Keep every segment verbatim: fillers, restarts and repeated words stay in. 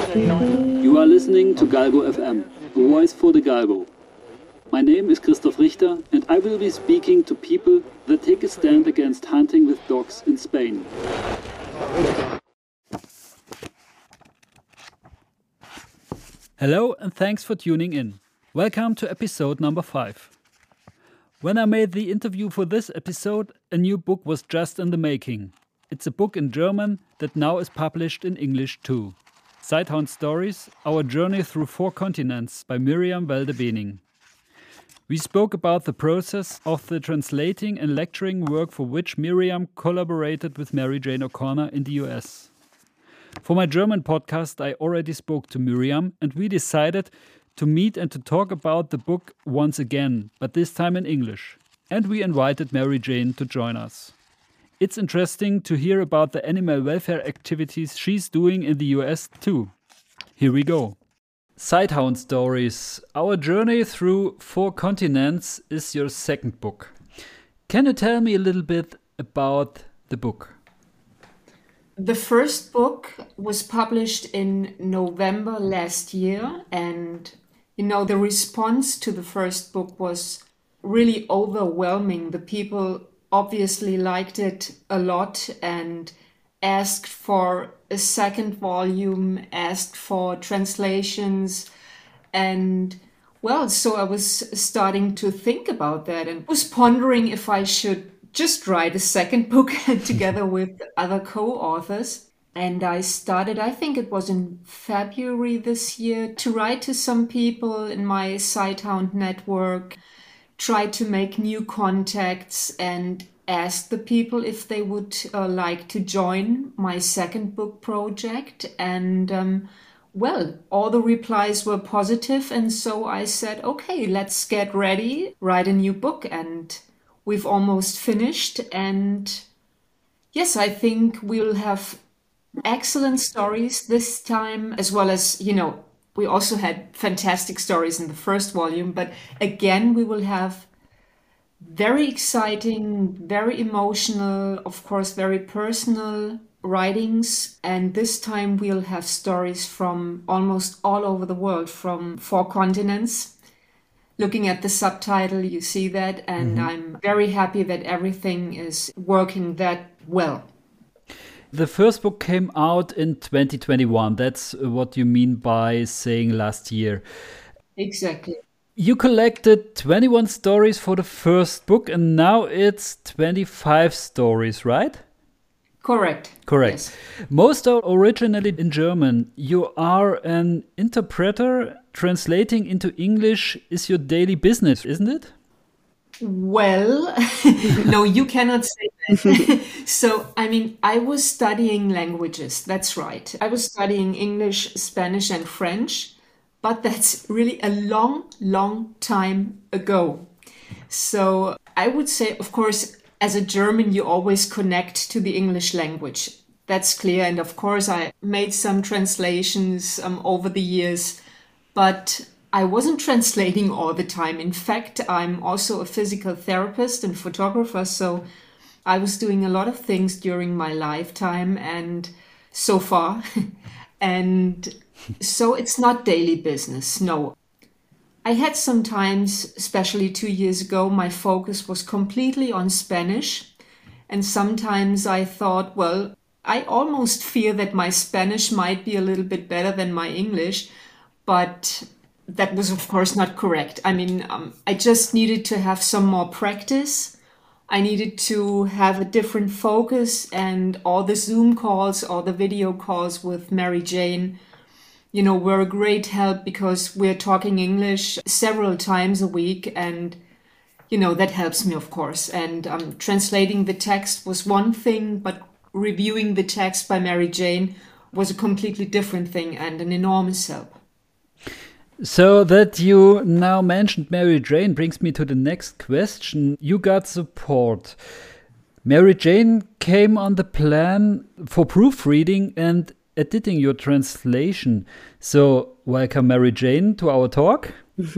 You are listening to Galgo F M, a voice for the Galgo. My name is Christoph Richter, and I will be speaking to people that take a stand against hunting with dogs in Spain. Hello, and thanks for tuning in. Welcome to episode number five. When I made the interview for this episode, a new book was just in the making. It's a book in German that now is published in English too. Sighthound Stories, Our Journey Through Four Continents by Miriam Valde-Bening. We spoke about the process of the translating and lecturing work for which Miriam collaborated with Mary Jane O'Connor in the U S. For my German podcast, I already spoke to Miriam, and we decided to meet and to talk about the book once again, but this time in English. And we invited Mary Jane to join us. It's interesting to hear about the animal welfare activities she's doing in the U S too. Here we go. Sighthound Stories, Our Journey Through Four Continents is your second book. Can you tell me a little bit about the book? The first book was published in November last year, and you know, the response to the first book was really overwhelming. The people obviously liked it a lot and asked for a second volume, asked for translations, and well, so I was starting to think about that and was pondering if I should just write a second book together with other co-authors. And I started, I think it was in February this year, to write to some people in my Sighthound network, try to make new contacts and ask the people if they would uh, like to join my second book project. And um, well, all the replies were positive. And so I said, okay, let's get ready, write a new book. And we've almost finished. And yes, I think we'll have excellent stories this time, as well as, you know, we also had fantastic stories in the first volume, but again, we will have very exciting, very emotional, of course, very personal writings. And this time we'll have stories from almost all over the world, from four continents. Looking at the subtitle, you see that, and mm-hmm. I'm very happy that everything is working that well. The first book came out in twenty twenty-one. That's what you mean by saying last year. Exactly. You collected twenty-one stories for the first book, and now it's twenty-five stories, right? Correct. Correct. Yes. Most are originally in German. You are an interpreter. Translating into English is your daily business, isn't it? Well, no, you cannot say that. So, I mean, I was studying languages. That's right. I was studying English, Spanish, and French, but that's really a long, long time ago. So I would say, of course, as a German, you always connect to the English language. That's clear. And of course, I made some translations um, over the years, but I wasn't translating all the time. In fact, I'm also a physical therapist and photographer, so I was doing a lot of things during my lifetime and so far. And so it's not daily business, no. I had some times, especially two years ago, my focus was completely on Spanish. And sometimes I thought, well, I almost fear that my Spanish might be a little bit better than my English, but that was, of course, not correct. I mean, um, I just needed to have some more practice. I needed to have a different focus, and all the Zoom calls or the video calls with Mary Jane, you know, were a great help because we're talking English several times a week, and, you know, that helps me, of course. And um, translating the text was one thing, but reviewing the text by Mary Jane was a completely different thing and an enormous help. So that you now mentioned Mary Jane brings me to the next question. You got support. Mary Jane came on the plan for proofreading and editing your translation. So welcome, Mary Jane, to our talk.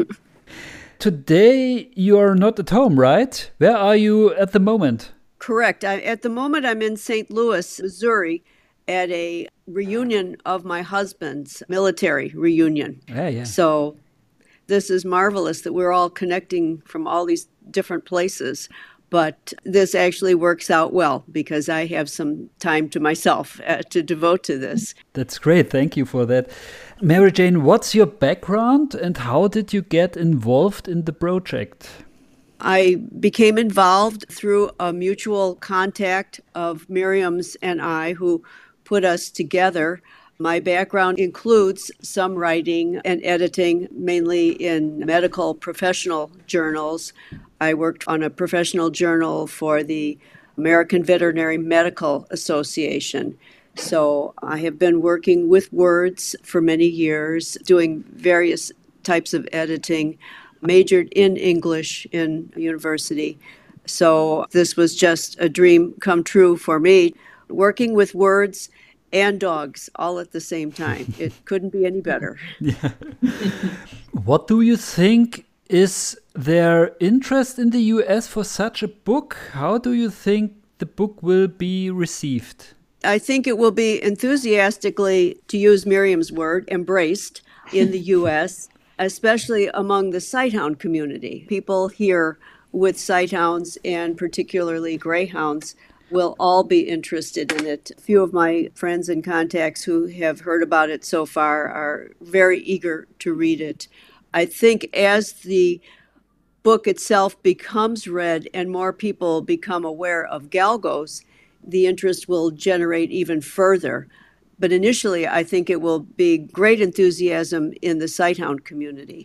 Today you are not at home, right? Where are you at the moment? Correct. I, at the moment I'm in Saint Louis, Missouri. at a reunion of my husband's military reunion. Yeah, yeah. So this is marvelous that we're all connecting from all these different places. But this actually works out well because I have some time to myself uh, to devote to this. That's great. Thank you for that. Mary Jane, what's your background and how did you get involved in the project? I became involved through a mutual contact of Miriam's and I, who put us together. My background includes some writing and editing, mainly in medical professional journals. I worked on a professional journal for the American Veterinary Medical Association. So I have been working with words for many years, doing various types of editing, majored in English in university. So this was just a dream come true for me, working with words and dogs all at the same time. It couldn't be any better. Yeah. What do you think is their interest in the U S for such a book? How do you think the book will be received? I think it will be enthusiastically, to use Miriam's word, embraced in the U S, especially among the sighthound community. People here with sighthounds and particularly greyhounds will all be interested in it. A few of my friends and contacts who have heard about it so far are very eager to read it. I think as the book itself becomes read and more people become aware of galgos, the interest will generate even further. But initially, I think it will be great enthusiasm in the sighthound community.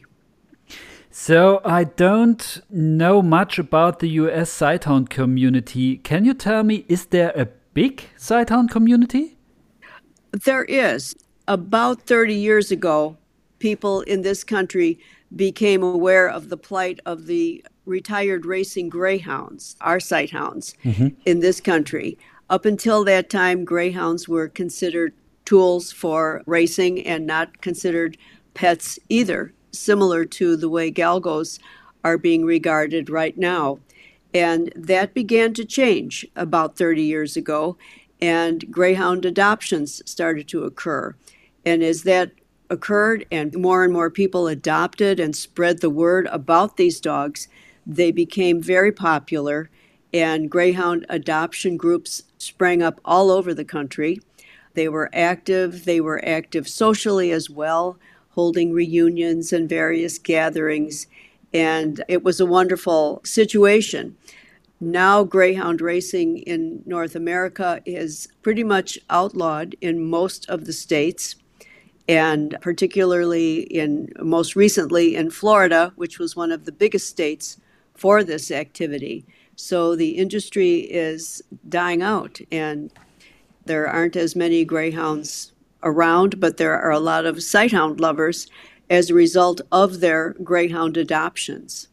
So I don't know much about the U S sighthound community. Can you tell me, is there a big sighthound community? There is. About thirty years ago, people in this country became aware of the plight of the retired racing greyhounds, our sighthounds, mm-hmm. in this country. Up until that time, greyhounds were considered tools for racing and not considered pets either, similar to the way galgos are being regarded right now. And that began to change about thirty years ago, and greyhound adoptions started to occur. And as that occurred and more and more people adopted and spread the word about these dogs, they became very popular, and greyhound adoption groups sprang up all over the country. They were active. They were active socially as well, holding reunions and various gatherings, and it was a wonderful situation. Now greyhound racing in North America is pretty much outlawed in most of the states, and particularly in most recently in Florida, which was one of the biggest states for this activity. So the industry is dying out, and there aren't as many greyhounds around, but there are a lot of sighthound lovers as a result of their greyhound adoptions.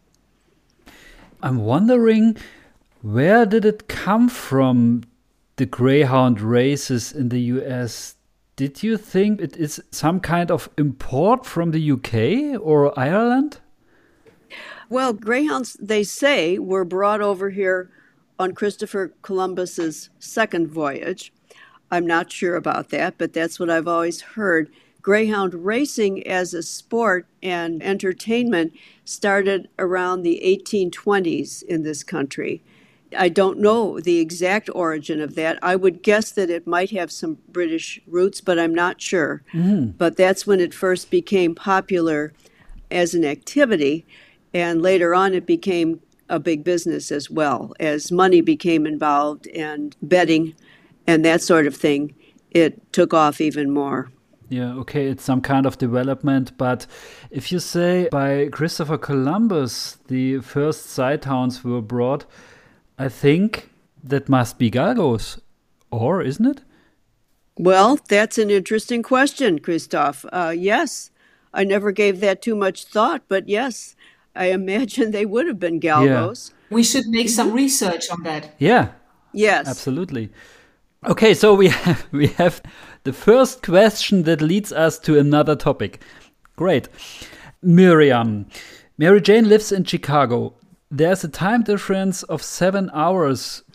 I'm wondering, where did it come from, the greyhound races in the U S? Did you think it is some kind of import from the U K or Ireland? Well, greyhounds, they say, were brought over here on Christopher Columbus's second voyage. I'm not sure about that, but that's what I've always heard. Greyhound racing as a sport and entertainment started around the eighteen twenties in this country. I don't know the exact origin of that. I would guess that it might have some British roots, but I'm not sure. Mm-hmm. But that's when it first became popular as an activity, and later on it became a big business as well. As money became involved and betting and that sort of thing, it took off even more. Yeah, okay, it's some kind of development, but if you say by Christopher Columbus the first sighthounds were brought, I think that must be galgos, or isn't it? Well, that's an interesting question, Christoph. Uh, yes, I never gave that too much thought, but yes, I imagine they would have been galgos. Yeah. We should make some research on that. Yeah. Yes. Absolutely. Okay, so we have, we have the first question that leads us to another topic. Great. Miriam. Mary Jane lives in Chicago. There's a time difference of seven hours.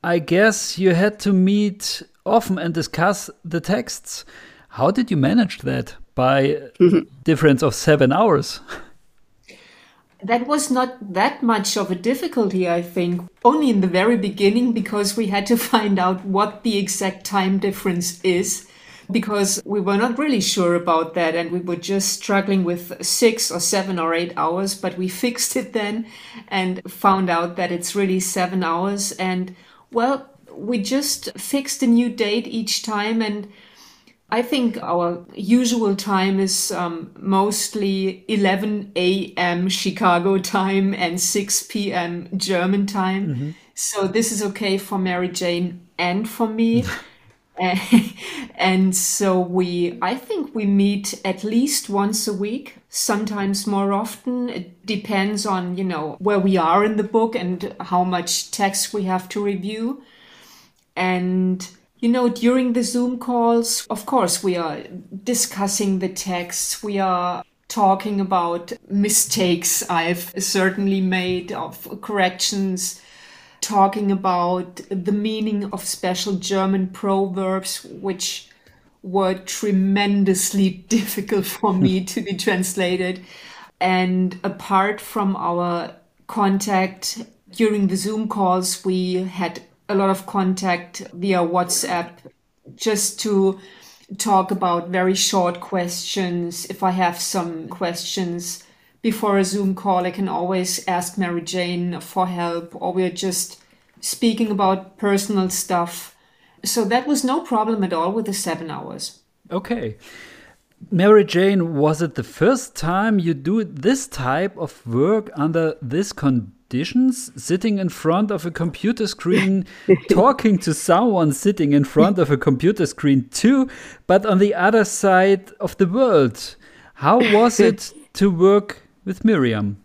I guess you had to meet often and discuss the texts. How did you manage that by a difference of seven hours? That was not that much of a difficulty, I think, only in the very beginning, because we had to find out what the exact time difference is, because we were not really sure about that, and we were just struggling with six or seven or eight hours, but we fixed it then and found out that it's really seven hours. And well, we just fixed a new date each time, and I think our usual time is um, mostly eleven a.m. Chicago time and six p.m. German time. Mm-hmm. So this is okay for Mary Jane and for me. And so we, I think we meet at least once a week, sometimes more often. It depends on, you know, where we are in the book and how much text we have to review. And you know, during the Zoom calls, of course, we are discussing the text. We are talking about mistakes I've certainly made, of corrections, talking about the meaning of special German proverbs, which were tremendously difficult for me to be translated. And apart from our contact during the Zoom calls, we had a lot of contact via WhatsApp just to talk about very short questions. If I have some questions before a Zoom call, I can always ask Mary Jane for help, or we're just speaking about personal stuff. So that was no problem at all with the seven hours. Okay. Mary Jane, was it the first time you do this type of work under this conditions, sitting in front of a computer screen, talking to someone sitting in front of a computer screen too, but on the other side of the world? How was it to work with Miriam?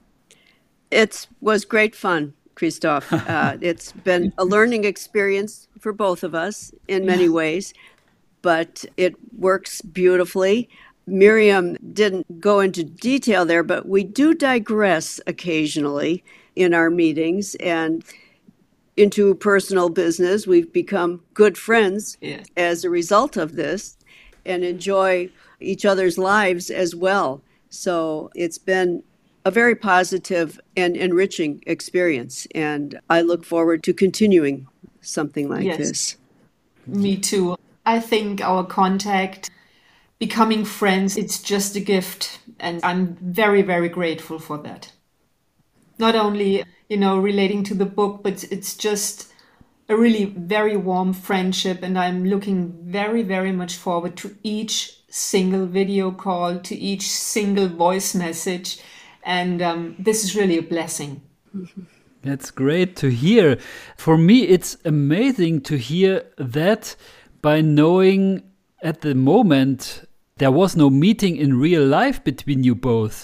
It was great fun, Christoph. Uh, it's been a learning experience for both of us in many ways, but it works beautifully. Miriam didn't go into detail there, but we do digress occasionally in our meetings and into personal business. We've become good friends yeah. as a result of this and enjoy each other's lives as well. So it's been a very positive and enriching experience, and I look forward to continuing something like yes. this. Me too. I think our contact, becoming friends, it's just a gift, and I'm very, very grateful for that. Not only, you know, relating to the book, but it's just a really very warm friendship, and I'm looking very, very much forward to each single video call, to each single voice message, and um, this is really a blessing. That's great to hear. For me, it's amazing to hear that by knowing at the moment there was no meeting in real life between you both.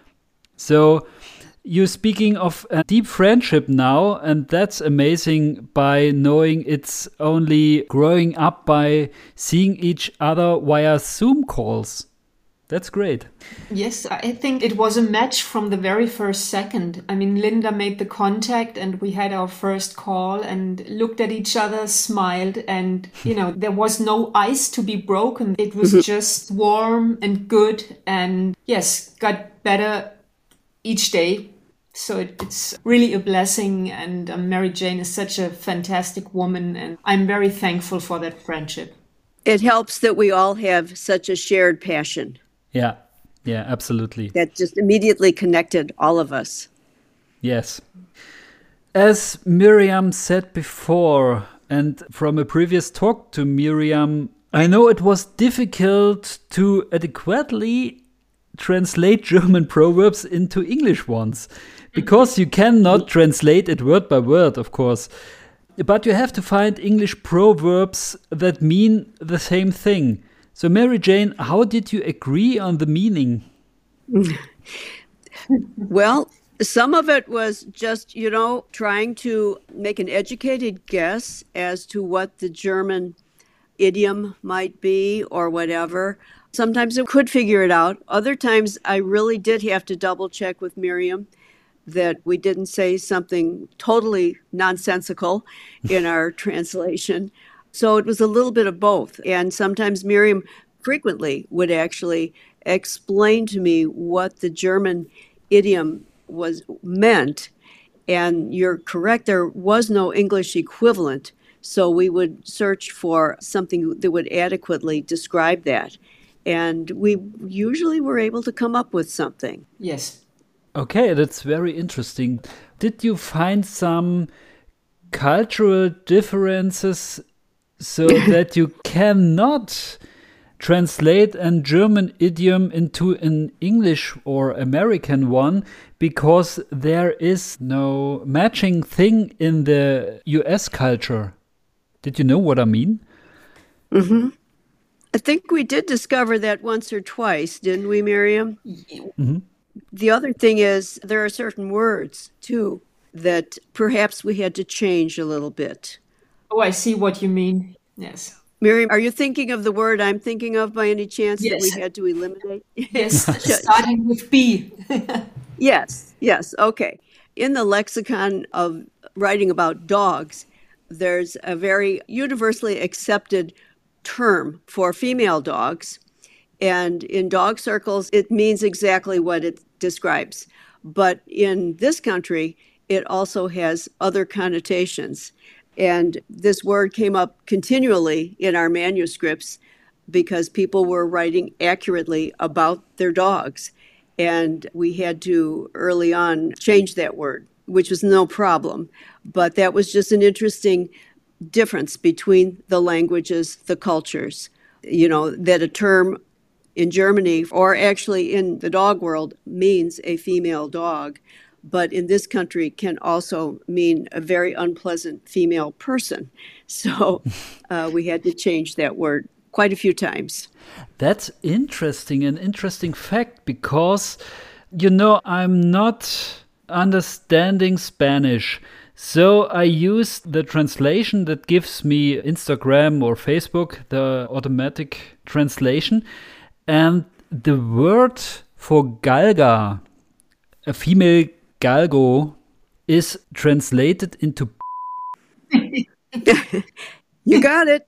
So you're speaking of a deep friendship now, and that's amazing by knowing it's only growing up by seeing each other via Zoom calls. That's great. Yes, I think it was a match from the very first second. I mean, Linda made the contact and we had our first call and looked at each other, smiled, and, you know, there was no ice to be broken. It was just warm and good, and yes, got better each day. So it, it's really a blessing, and um, Mary Jane is such a fantastic woman, and I'm very thankful for that friendship. It helps that we all have such a shared passion. Yeah, yeah, absolutely. That just immediately connected all of us. Yes. As Miriam said before, and from a previous talk to Miriam, I know it was difficult to adequately translate German proverbs into English ones, because you cannot translate it word by word, of course. But you have to find English proverbs that mean the same thing. So, Mary Jane, how did you agree on the meaning? Well, some of it was just, you know, trying to make an educated guess as to what the German idiom might be or whatever. Sometimes I could figure it out. Other times I really did have to double check with Miriam. that we didn't say something totally nonsensical in our translation. So it was a little bit of both. And sometimes Miriam frequently would actually explain to me what the German idiom was meant. And you're correct, there was no English equivalent. So we would search for something that would adequately describe that. And we usually were able to come up with something. Yes. Okay, that's very interesting. Did you find some cultural differences so that you cannot translate a German idiom into an English or American one because there is no matching thing in the U S culture? Did you know what I mean? Mm-hmm. I think we did discover that once or twice, didn't we, Miriam? Mm-hmm. The other thing is there are certain words, too, that perhaps we had to change a little bit. Oh, I see what you mean. Yes. Miriam, are you thinking of the word I'm thinking of by any chance yes. that we had to eliminate? Yes, starting with B. Yes, yes, okay. In the lexicon of writing about dogs, there's a very universally accepted term for female dogs. And in dog circles, it means exactly what it describes. But in this country, it also has other connotations. And this word came up continually in our manuscripts because people were writing accurately about their dogs. And we had to early on change that word, which was no problem. But that was just an interesting difference between the languages, the cultures. You know, that a term in Germany, or actually in the dog world, means a female dog, but in this country can also mean a very unpleasant female person. So uh, we had to change that word quite a few times. That's interesting, an interesting fact, because, you know, I'm not understanding Spanish. So I use the translation that gives me Instagram or Facebook, the automatic translation. And the word for galga, a female galgo, is translated into You got it.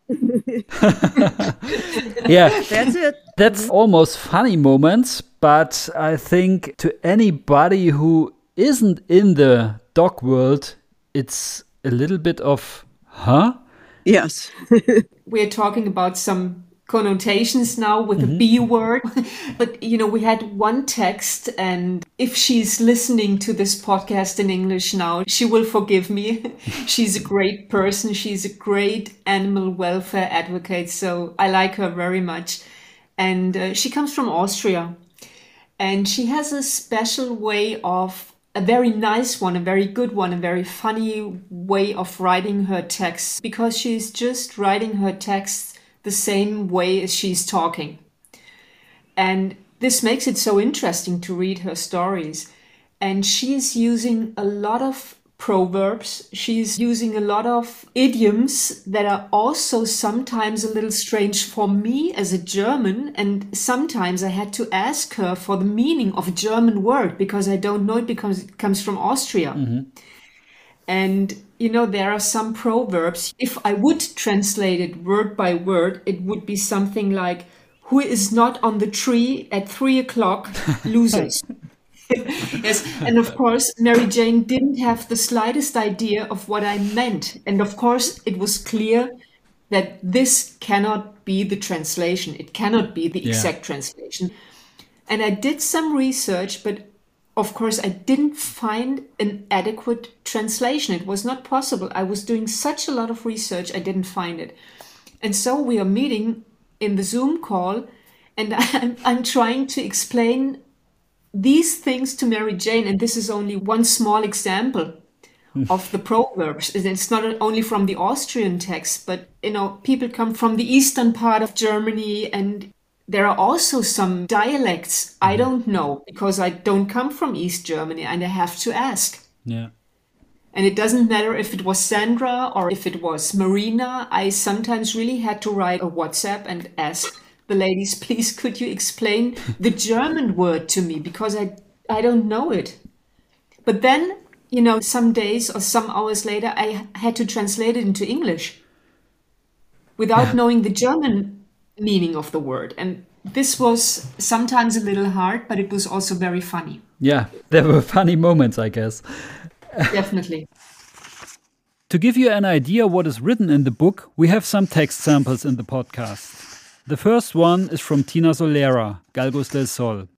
Yeah. That's it. That's almost funny moments, but I think to anybody who isn't in the dog world, it's a little bit of, huh? Yes. We're talking about some connotations now with mm-hmm. the B word. But, you know, we had one text, and if she's listening to this podcast in English now, she will forgive me. She's a great person. She's a great animal welfare advocate. So I like her very much. And uh, she comes from Austria. And she has a special way of, a very nice one, a very good one, a very funny way of writing her texts, because she's just writing her texts the same way as she's talking. And this makes it so interesting to read her stories. And she's using a lot of proverbs. She's using a lot of idioms that are also sometimes a little strange for me as a German. And sometimes I had to ask her for the meaning of a German word because I don't know it because it comes from Austria. Mm-hmm. And, you know, there are some proverbs. If I would translate it word by word, it would be something like, who is not on the tree at three o'clock loses. Yes. And of course, Mary Jane didn't have the slightest idea of what I meant. And of course, it was clear that this cannot be the translation. It cannot be the yeah. exact translation. And I did some research, but of course, I didn't find an adequate translation. It was not possible. I was doing such a lot of research, I didn't find it. And so we are meeting in the Zoom call, and I'm, I'm trying to explain these things to Mary Jane. And this is only one small example of the proverbs. It's not only from the Austrian text, but, you know, people come from the eastern part of Germany, and there are also some dialects I don't know because I don't come from East Germany and I have to ask. Yeah. And it doesn't matter if it was Sandra or if it was Marina. I sometimes really had to write a WhatsApp and ask the ladies, please, could you explain the German word to me? Because I, I don't know it. But then, you know, some days or some hours later, I had to translate it into English without knowing the German meaning of the word. And this was sometimes a little hard, but it was also very funny. Yeah, there were funny moments, I guess. Definitely. To give you an idea what is written in the book, we have some text samples in the podcast. The first one is from Tina Solera, Galgos del Sol.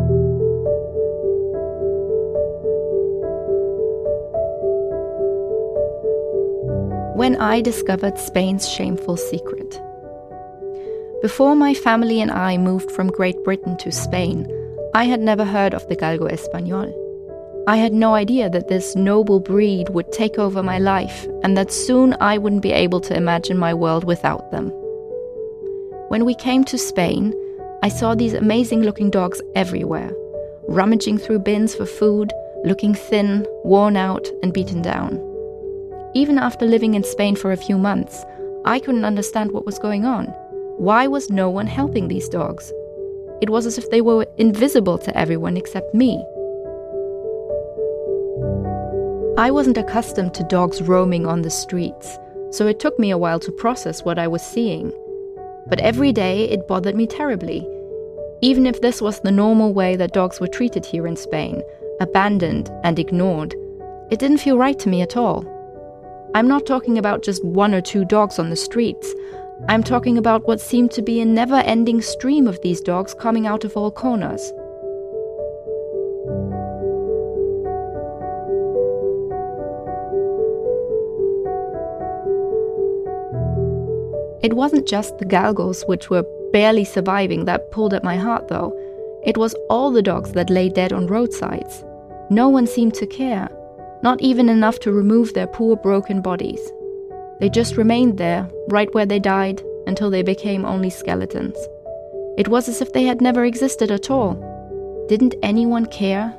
When I discovered Spain's shameful secret. Before my family and I moved from Great Britain to Spain, I had never heard of the Galgo Español. I had no idea that this noble breed would take over my life and that soon I wouldn't be able to imagine my world without them. When we came to Spain, I saw these amazing-looking dogs everywhere, rummaging through bins for food, looking thin, worn out, and beaten down. Even after living in Spain for a few months, I couldn't understand what was going on. Why was no one helping these dogs? It was as if they were invisible to everyone except me. I wasn't accustomed to dogs roaming on the streets, so it took me a while to process what I was seeing. But every day it bothered me terribly. Even if this was the normal way that dogs were treated here in Spain, abandoned and ignored, it didn't feel right to me at all. I'm not talking about just one or two dogs on the streets. I'm talking about what seemed to be a never-ending stream of these dogs coming out of all corners. It wasn't just the galgos, which were barely surviving, that pulled at my heart, though. It was all the dogs that lay dead on roadsides. No one seemed to care. Not even enough to remove their poor broken bodies. They just remained there, right where they died, until they became only skeletons. It was as if they had never existed at all. Didn't anyone care?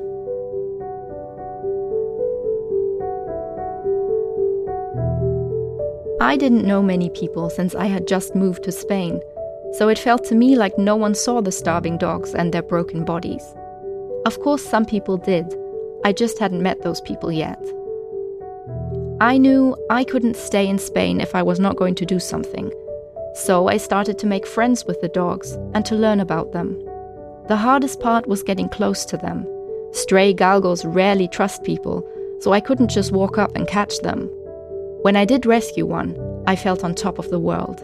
I didn't know many people since I had just moved to Spain, so it felt to me like no one saw the starving dogs and their broken bodies. Of course, some people did. I just hadn't met those people yet. I knew I couldn't stay in Spain if I was not going to do something. So I started to make friends with the dogs and to learn about them. The hardest part was getting close to them. Stray galgos rarely trust people, so I couldn't just walk up and catch them. When I did rescue one, I felt on top of the world.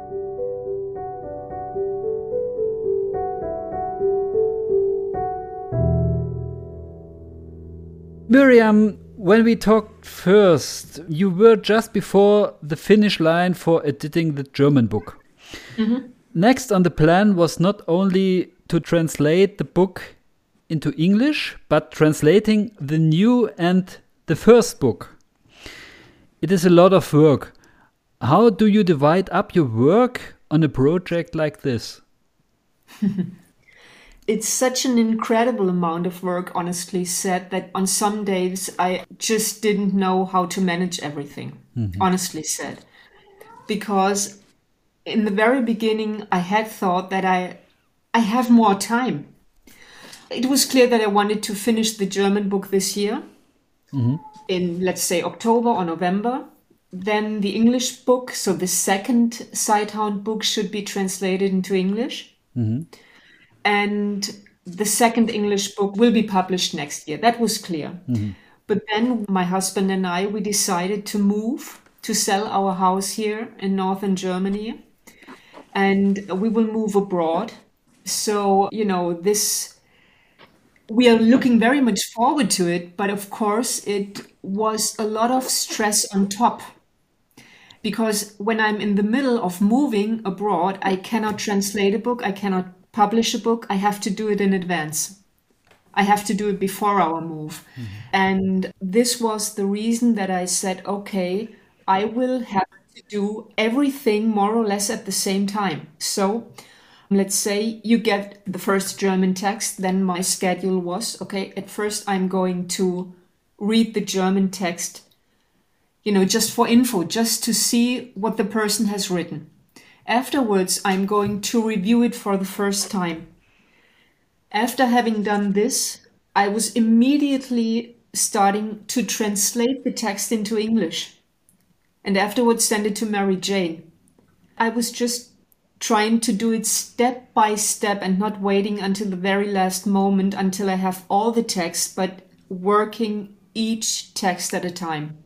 Miriam, when we talked first, you were just before the finish line for editing the German book. Mm-hmm. Next on the plan was not only to translate the book into English, but translating the new and the first book. It is a lot of work. How do you divide up your work on a project like this? It's such an incredible amount of work, honestly said, that on some days I just didn't know how to manage everything, mm-hmm. honestly said. Because in the very beginning, I had thought that I, I have more time. It was clear that I wanted to finish the German book this year, mm-hmm. in, let's say, October or November. Then the English book, so the second Sighthound book, should be translated into English. Mm-hmm. And the second English book will be published next year. That was clear. Mm-hmm. But then my husband and I, we decided to move, to sell our house here in northern Germany. And we will move abroad. So, you know, this, we are looking very much forward to it. But of course, it was a lot of stress on top. Because when I'm in the middle of moving abroad, I cannot translate a book. I cannot publish a book. I have to do it in advance. I have to do it before our move. Mm-hmm. And this was the reason that I said, okay, I will have to do everything more or less at the same time. So let's say you get the first German text, then my schedule was, okay, at first I'm going to read the German text, you know, just for info, just to see what the person has written. Afterwards, I'm going to review it for the first time. After having done this, I was immediately starting to translate the text into English and afterwards send it to Mary Jane. I was just trying to do it step by step and not waiting until the very last moment until I have all the text, but working each text at a time.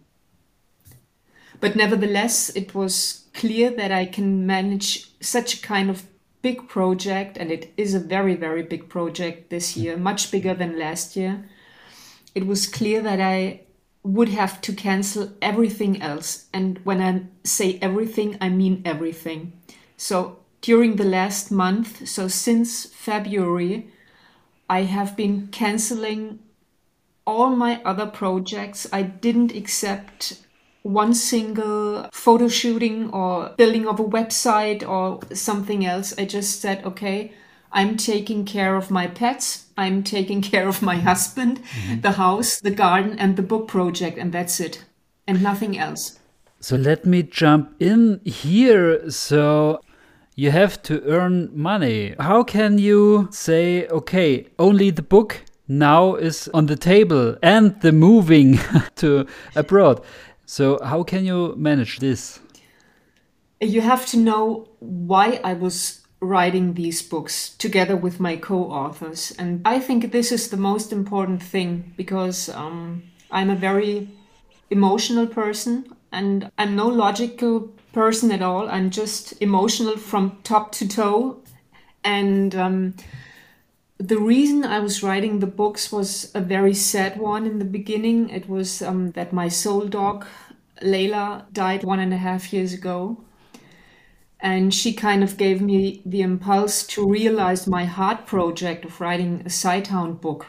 But nevertheless, it was clear that I can manage such a kind of big project, and it is a very, very big project this year, much bigger than last year. It was clear that I would have to cancel everything else. And when I say everything, I mean everything. So during the last month, so since February, I have been canceling all my other projects. I didn't accept one single photo shooting or building of a website or something else. I just said, okay, I'm taking care of my pets. I'm taking care of my husband, mm-hmm. the house, the garden, and the book project, and that's it, and nothing else. So let me jump in here. So you have to earn money. How can you say, okay, only the book now is on the table and the moving to abroad? So how can you manage this? You have to know why I was writing these books together with my co-authors. And I think this is the most important thing because um, I'm a very emotional person and I'm no logical person at all. I'm just emotional from top to toe. And um, the reason I was writing the books was a very sad one in the beginning. It was um, that my soul dog, Layla, died one and a half years ago. And she kind of gave me the impulse to realize my heart project of writing a Sighthound book.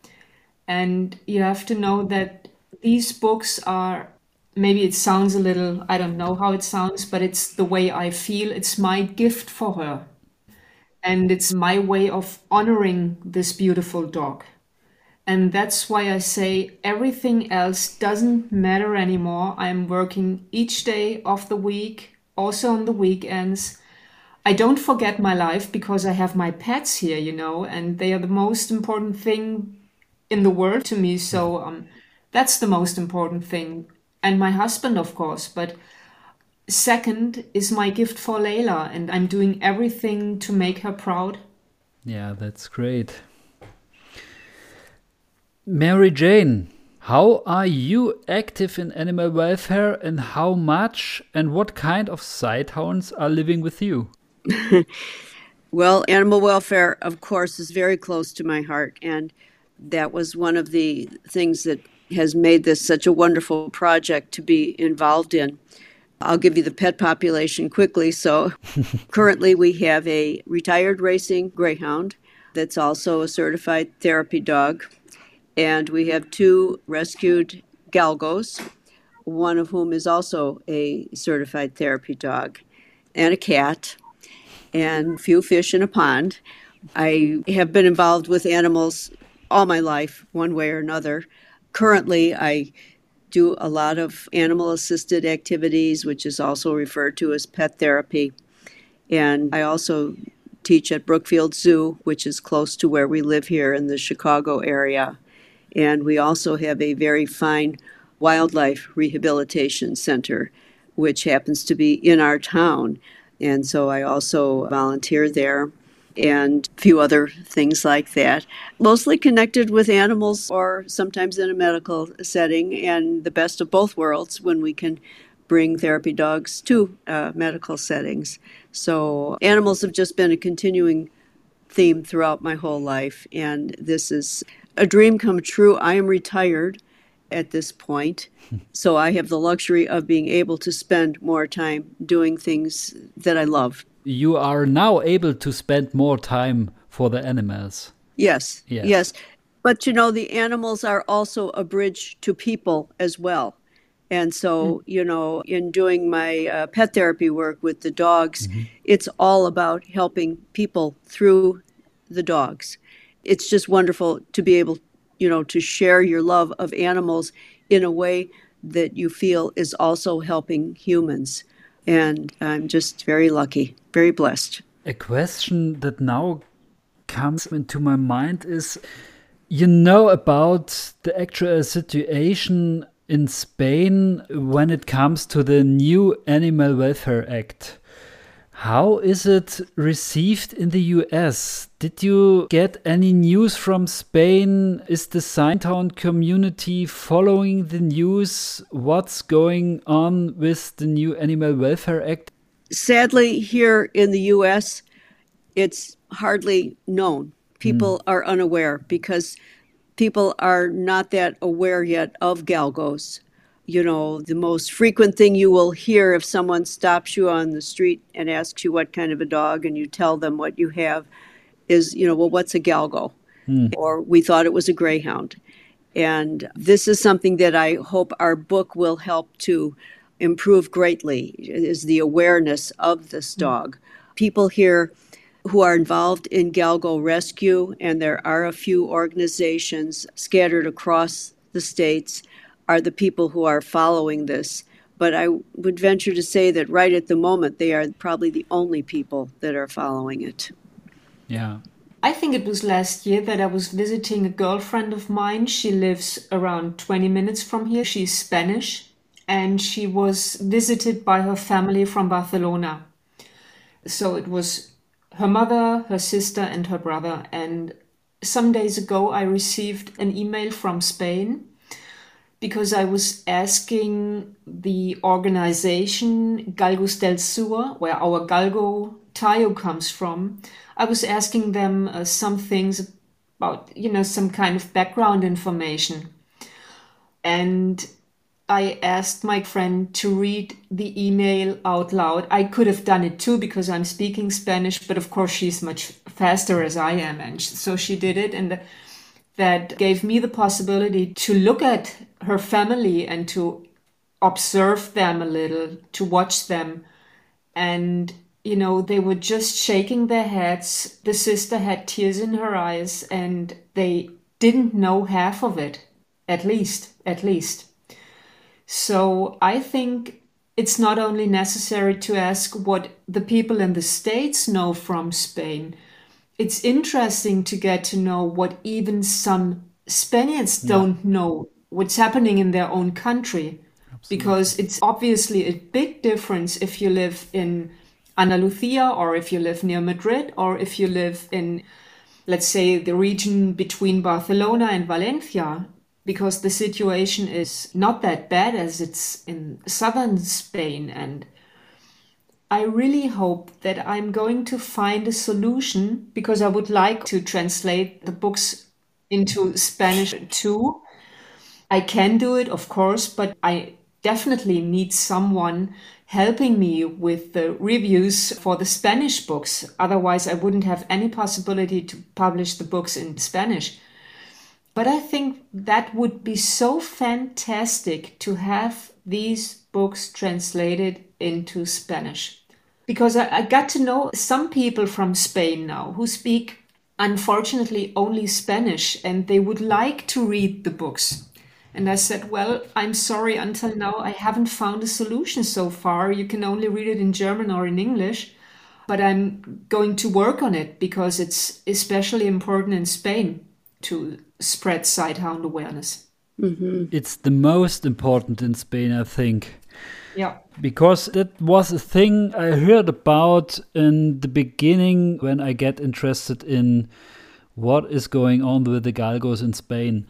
And you have to know that these books are, maybe it sounds a little, I don't know how it sounds, but it's the way I feel. It's my gift for her. And it's my way of honoring this beautiful dog. And that's why I say everything else doesn't matter anymore. I'm working each day of the week, also on the weekends. I don't forget my life because I have my pets here, you know, and they are the most important thing in the world to me. So um, that's the most important thing. And my husband, of course. But second is my gift for Layla, and I'm doing everything to make her proud. Yeah, that's great. Mary Jane, how are you active in animal welfare and how much and what kind of sighthounds are living with you? Well, animal welfare, of course, is very close to my heart. And that was one of the things that has made this such a wonderful project to be involved in. I'll give you the pet population quickly. So currently we have a retired racing greyhound that's also a certified therapy dog. And we have two rescued galgos, one of whom is also a certified therapy dog, and a cat, and a few fish in a pond. I have been involved with animals all my life, one way or another. Currently, I do a lot of animal-assisted activities, which is also referred to as pet therapy. And I also teach at Brookfield Zoo, which is close to where we live here in the Chicago area. And we also have a very fine wildlife rehabilitation center, which happens to be in our town. And so I also volunteer there and a few other things like that. Mostly connected with animals or sometimes in a medical setting, and the best of both worlds when we can bring therapy dogs to uh, medical settings. So animals have just been a continuing theme throughout my whole life, and this is a dream come true. I am retired at this point, so I have the luxury of being able to spend more time doing things that I love. You are now able to spend more time for the animals. Yes, yes, yes. But, you know, the animals are also a bridge to people as well. And so, mm. you know, in doing my uh, pet therapy work with the dogs, mm-hmm. it's all about helping people through the dogs. It's just wonderful to be able, you know, to share your love of animals in a way that you feel is also helping humans. And I'm just very lucky, very blessed. A question that now comes into my mind is, you know about the actual situation in Spain when it comes to the new Animal Welfare Act. How is it received in the U S? Did you get any news from Spain? Is the Signtown community following the news? What's going on with the new Animal Welfare Act? Sadly, here in the U S, it's hardly known. People mm. are unaware because people are not that aware yet of galgos. You know, the most frequent thing you will hear if someone stops you on the street and asks you what kind of a dog and you tell them what you have is, you know, well, what's a galgo? Mm. Or we thought it was a greyhound. And this is something that I hope our book will help to improve greatly, is the awareness of this dog. Mm. People here who are involved in galgo rescue, and there are a few organizations scattered across the states, are the people who are following this. But I would venture to say that right at the moment, they are probably the only people that are following it. Yeah. I think it was last year that I was visiting a girlfriend of mine. She lives around twenty minutes from here. She's Spanish, and she was visited by her family from Barcelona. So it was her mother, her sister, and her brother. And some days ago, I received an email from Spain because I was asking the organization Galgos del Sur, where our Galgo Tayo comes from. I was asking them uh, some things about, you know, some kind of background information. And I asked my friend to read the email out loud. I could have done it too because I'm speaking Spanish, but of course she's much faster as I am. And so she did it. And that gave me the possibility to look at her family and to observe them a little, to watch them. And, you know, they were just shaking their heads. The sister had tears in her eyes and they didn't know half of it, at least, at least. So I think it's not only necessary to ask what the people in the States know from Spain. It's interesting to get to know what even some Spaniards yeah. don't know, what's happening in their own country. Absolutely. Because it's obviously a big difference if you live in Andalusia or if you live near Madrid or if you live in, let's say, the region between Barcelona and Valencia, because the situation is not that bad as it's in southern Spain. And I really hope that I'm going to find a solution, because I would like to translate the books into Spanish too. I can do it, of course, but I definitely need someone helping me with the reviews for the Spanish books. Otherwise, I wouldn't have any possibility to publish the books in Spanish. But I think that would be so fantastic to have these books translated into Spanish. Because I, I got to know some people from Spain now who speak, unfortunately, only Spanish, and they would like to read the books. And I said, well, I'm sorry, until now I haven't found a solution so far. You can only read it in German or in English. But I'm going to work on it because it's especially important in Spain to spread Sighthound awareness. Mm-hmm. It's the most important in Spain, I think. Yeah. Because that was a thing I heard about in the beginning when I get interested in what is going on with the galgos in Spain.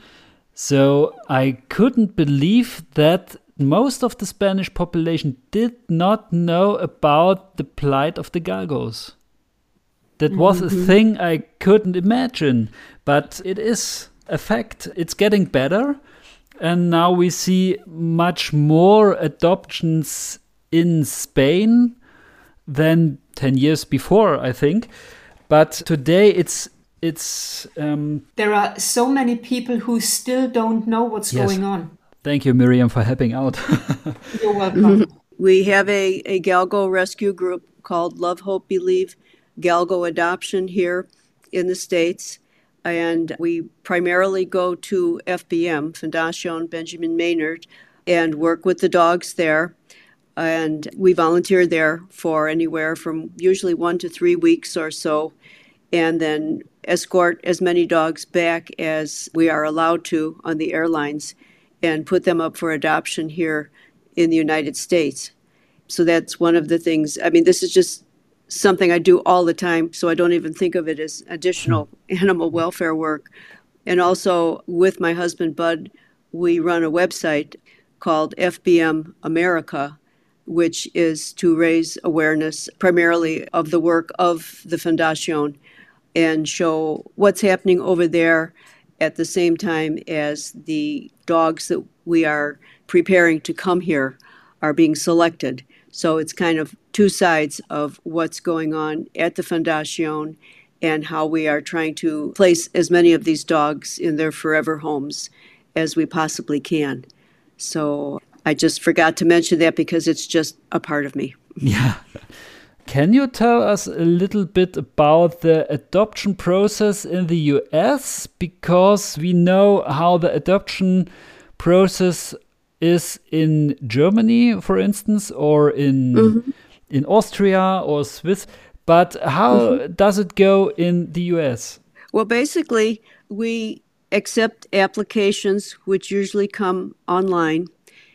So I couldn't believe that most of the Spanish population did not know about the plight of the galgos. That was mm-hmm. a thing I couldn't imagine, but it is a fact. It's getting better, and now we see much more adoptions in Spain than ten years before, I think. But today it's it's um, there are so many people who still don't know what's yes. going on. Thank you, Miriam, for helping out. You're welcome. We have a, a Galgo rescue group called Love, Hope, Believe Galgo Adoption here in the States. And we primarily go to F B M, Fundación Benjamin Maynard, and work with the dogs there. And we volunteer there for anywhere from usually one to three weeks or so. And then escort as many dogs back as we are allowed to on the airlines and put them up for adoption here in the United States. So that's one of the things. I mean, this is just something I do all the time, so I don't even think of it as additional animal welfare work. And also with my husband, Bud, we run a website called F B M America, which is to raise awareness primarily of the work of the Fundación and show what's happening over there at the same time as the dogs that we are preparing to come here are being selected. So it's kind of two sides of what's going on at the Fundación and how we are trying to place as many of these dogs in their forever homes as we possibly can. So I just forgot to mention that because it's just a part of me. Yeah. Can you tell us a little bit about the adoption process in the U S? Because we know how the adoption process is in Germany, for instance, or in mm-hmm. in Austria or Swiss. But how mm-hmm. does it go in the U S? Well, basically, we accept applications which usually come online.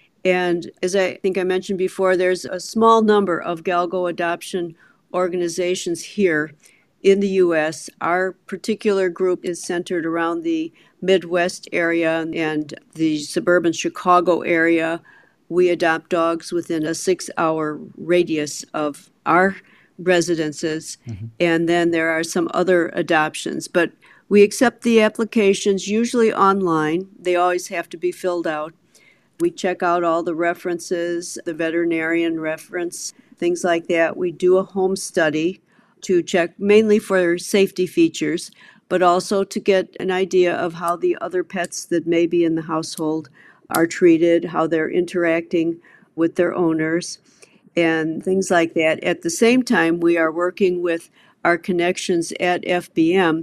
And as I think I mentioned before, there's a small number of Galgo adoption organizations here in the U S. Our particular group is centered around the Midwest area and the suburban Chicago area. We adopt dogs within a six-hour radius of our residences. Mm-hmm. And then there are some other adoptions. But we accept the applications usually online. They always have to be filled out. We check out all the references, the veterinarian reference, things like that. We do a home study to check mainly for safety features, but also to get an idea of how the other pets that may be in the household are treated, how they're interacting with their owners, and things like that. At the same time, we are working with our connections at F B M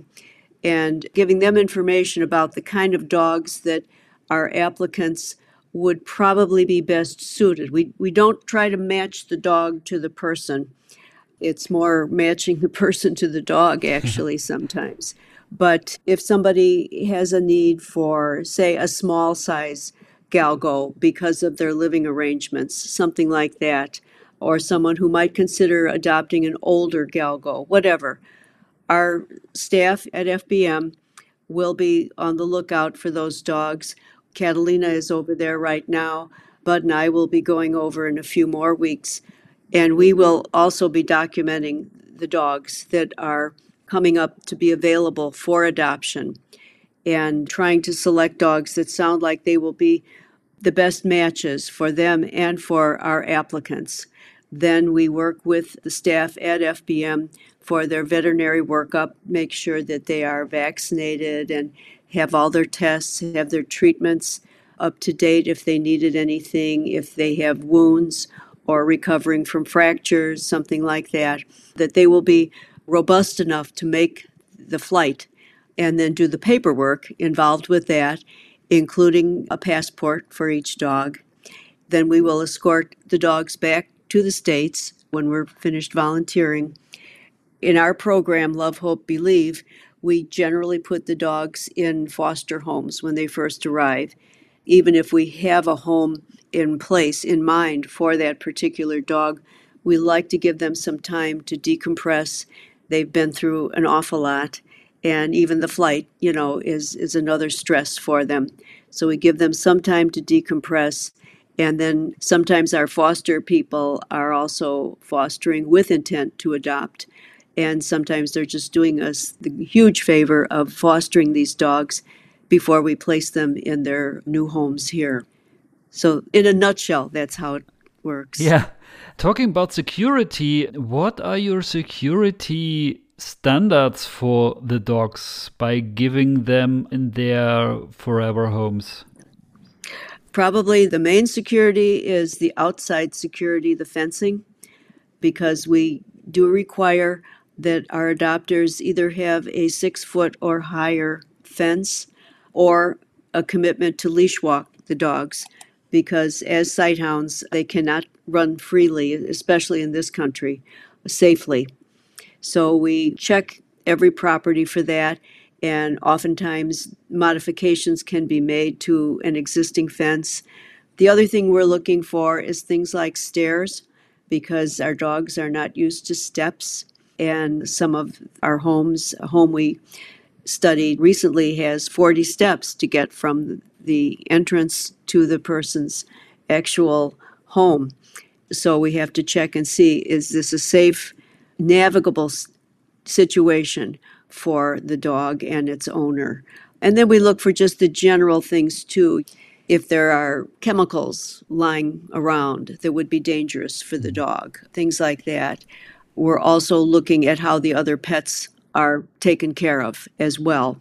and giving them information about the kind of dogs that our applicants would probably be best suited. We we don't try to match the dog to the person. It's more matching the person to the dog, actually, sometimes. But if somebody has a need for, say, a small size Galgo because of their living arrangements, something like that, or someone who might consider adopting an older Galgo, whatever, our staff at F B M will be on the lookout for those dogs. Catalina is over there right now. Bud and I will be going over in a few more weeks. And we will also be documenting the dogs that are coming up to be available for adoption and trying to select dogs that sound like they will be the best matches for them and for our applicants. Then we work with the staff at F B M for their veterinary workup, make sure that they are vaccinated and have all their tests, have their treatments up to date if they needed anything, if they have wounds or recovering from fractures, something like that, that they will be robust enough to make the flight and then do the paperwork involved with that, including a passport for each dog. Then we will escort the dogs back to the States when we're finished volunteering. In our program, Love, Hope, Believe, we generally put the dogs in foster homes when they first arrive. Even if we have a home in place, in mind for that particular dog, we like to give them some time to decompress. They've been through an awful lot, and even the flight, you know, is, is another stress for them. So we give them some time to decompress, and then sometimes our foster people are also fostering with intent to adopt. And sometimes they're just doing us the huge favor of fostering these dogs before we place them in their new homes here. So in a nutshell, that's how it works. Yeah. Talking about security, what are your security standards for the dogs by giving them in their forever homes? Probably the main security is the outside security, the fencing, because we do require that our adopters either have a six foot or higher fence or a commitment to leash walk the dogs, because as sighthounds, they cannot run freely, especially in this country, safely. So we check every property for that, and oftentimes modifications can be made to an existing fence. The other thing we're looking for is things like stairs, because our dogs are not used to steps. And some of our homes, a home we studied recently has forty steps to get from the entrance to the person's actual home. So we have to check and see, is this a safe, navigable situation for the dog and its owner? And then we look for just the general things too. If there are chemicals lying around that would be dangerous for the dog, things like that. We're also looking at how the other pets are taken care of as well.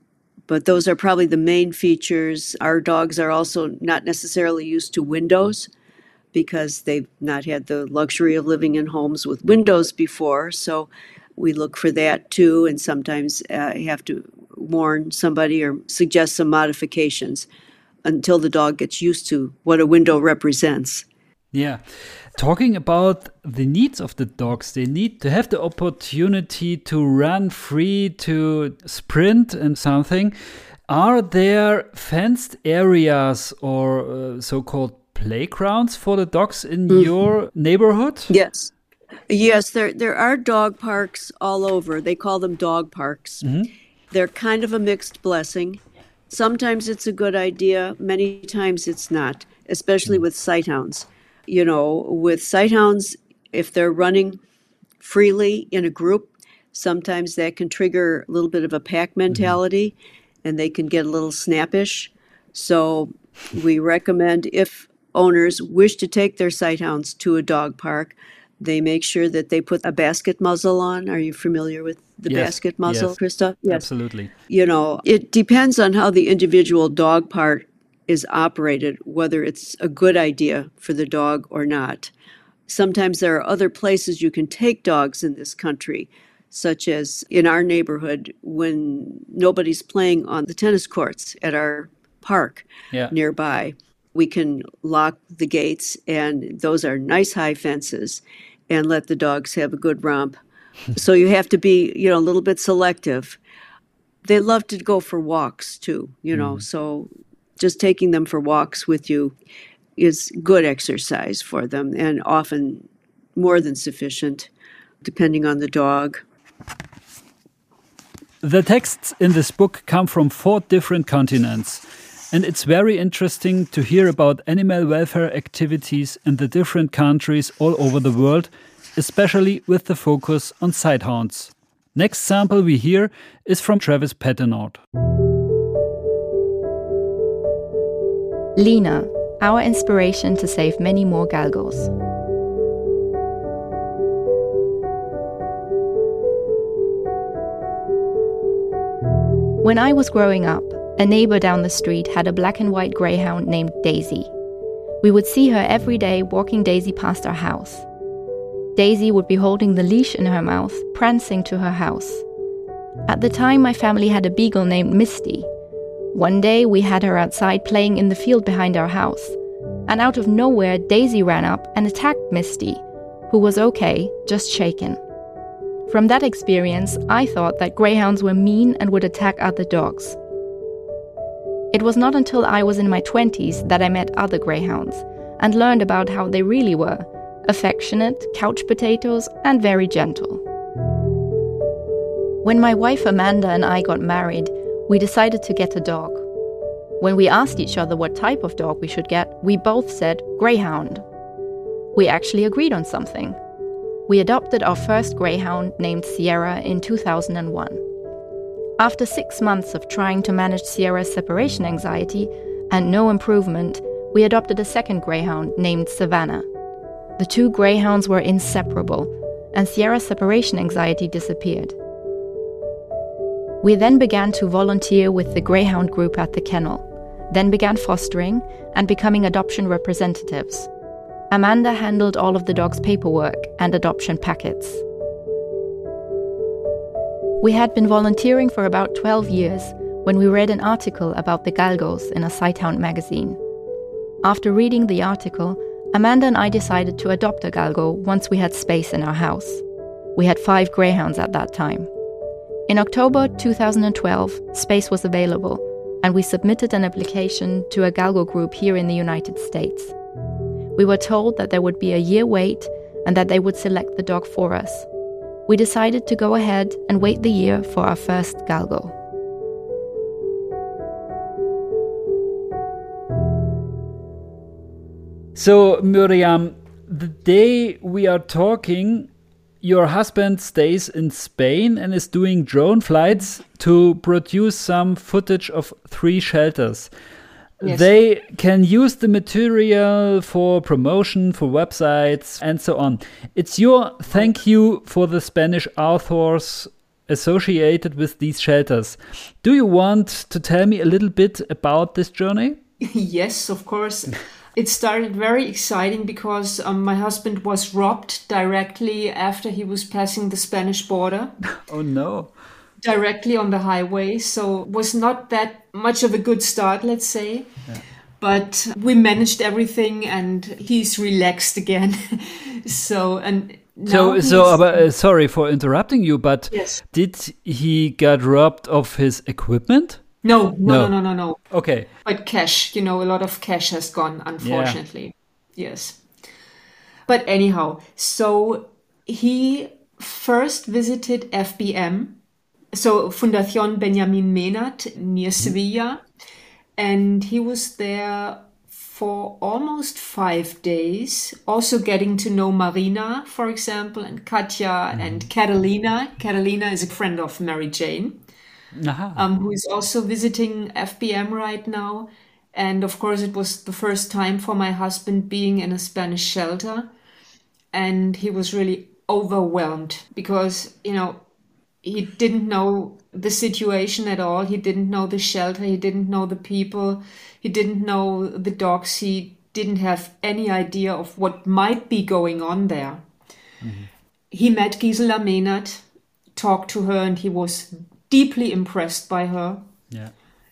But those are probably the main features. Our dogs are also not necessarily used to windows because they've not had the luxury of living in homes with windows before. So we look for that too, and sometimes uh, have to warn somebody or suggest some modifications until the dog gets used to what a window represents. Yeah. Talking about the needs of the dogs, they need to have the opportunity to run free, to sprint and something. Are there fenced areas or uh, so-called playgrounds for the dogs in mm-hmm. your neighborhood? Yes. Yes, there there are dog parks all over. They call them dog parks. Mm-hmm. They're kind of a mixed blessing. Sometimes it's a good idea. Many times it's not, especially mm-hmm. with sighthounds. You know, with sighthounds, if they're running freely in a group, sometimes that can trigger a little bit of a pack mentality, mm-hmm. and they can get a little snappish. So we recommend, if owners wish to take their sighthounds to a dog park, they make sure that they put a basket muzzle on. Are you familiar with the yes. basket muzzle, yes. Krista? Yes, absolutely. You know, it depends on how the individual dog park is operated, whether it's a good idea for the dog or not. Sometimes there are other places you can take dogs in this country, such as in our neighborhood when nobody's playing on the tennis courts at our park yeah. nearby. We can lock the gates, and those are nice high fences, and let the dogs have a good romp. So you have to be, you know, a little bit selective. They love to go for walks too, you know, mm. so just taking them for walks with you is good exercise for them, and often more than sufficient, depending on the dog. The texts in this book come from four different continents, and it's very interesting to hear about animal welfare activities in the different countries all over the world, especially with the focus on sighthounds. Next sample we hear is from Travis Paternaud. Lena, our inspiration to save many more galgos. When I was growing up, a neighbor down the street had a black and white greyhound named Daisy. We would see her every day walking Daisy past our house. Daisy would be holding the leash in her mouth, prancing to her house. At the time, my family had a beagle named Misty. One day, we had her outside playing in the field behind our house. And out of nowhere, Daisy ran up and attacked Misty, who was okay, just shaken. From that experience, I thought that greyhounds were mean and would attack other dogs. It was not until I was in my twenties that I met other greyhounds and learned about how they really were: affectionate, couch potatoes, and very gentle. When my wife Amanda and I got married, we decided to get a dog. When we asked each other what type of dog we should get, we both said greyhound. We actually agreed on something. We adopted our first greyhound named Sierra in two thousand one. After six months of trying to manage Sierra's separation anxiety and no improvement, we adopted a second greyhound named Savannah. The two greyhounds were inseparable, and Sierra's separation anxiety disappeared. We then began to volunteer with the greyhound group at the kennel, then began fostering and becoming adoption representatives. Amanda handled all of the dog's paperwork and adoption packets. We had been volunteering for about twelve years when we read an article about the galgos in a sighthound magazine. After reading the article, Amanda and I decided to adopt a galgo once we had space in our house. We had five greyhounds at that time. In October two thousand twelve, space was available, and we submitted an application to a Galgo group here in the United States. We were told that there would be a year wait and that they would select the dog for us. We decided to go ahead and wait the year for our first Galgo. So, Miriam, the day we are talking, your husband stays in Spain and is doing drone flights to produce some footage of three shelters. Yes. They can use the material for promotion, for websites, and so on. It's your thank you for the Spanish authors associated with these shelters. Do you want to tell me a little bit about this journey? Yes, of course. It started very exciting because um, my husband was robbed directly after he was passing the Spanish border. Oh, no. Directly on the highway. So it was not that much of a good start, let's say. Yeah. But we managed everything and he's relaxed again. so, and So, so uh, sorry for interrupting you, but yes. Did he get robbed of his equipment? No, no, no, no, no, no. Okay. But cash, you know, a lot of cash has gone, unfortunately. Yeah. Yes. But anyhow, so he first visited F B M, so Fundación Benjamín Ménat near Sevilla, and he was there for almost five days, also getting to know Marina, for example, and Katja mm. and Catalina. Catalina is a friend of Mary Jane. Um, who is also visiting F B M right now. And of course, it was the first time for my husband being in a Spanish shelter. And he was really overwhelmed because, you know, he didn't know the situation at all. He didn't know the shelter. He didn't know the people. He didn't know the dogs. He didn't have any idea of what might be going on there. Mm-hmm. He met Gisela Ménat, talked to her, and he was deeply impressed by her. Yeah.